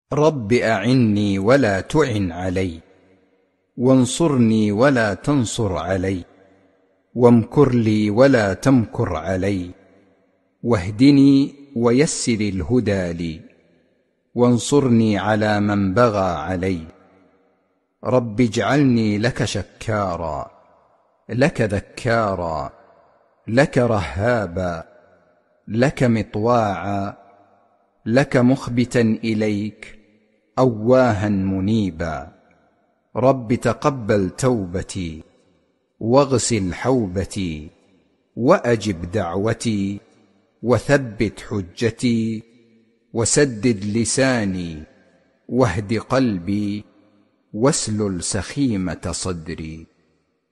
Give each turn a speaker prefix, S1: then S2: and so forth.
S1: رب أعني ولا تعن علي، وانصرني ولا تنصر علي، وامكر لي ولا تمكر علي، واهدني ويسر الهدى لي، وانصرني على من بغى علي. رب اجعلني لك شكارا، لك ذكارا، لك رهابا، لك مطواعا، لك مخبتا إليك، أواها منيبا. رب تقبل توبتي، واغسل حوبتي، وأجب دعوتي، وثبت حجتي، وسدد لساني، واهد قلبي، واسلل سخيمة صدري.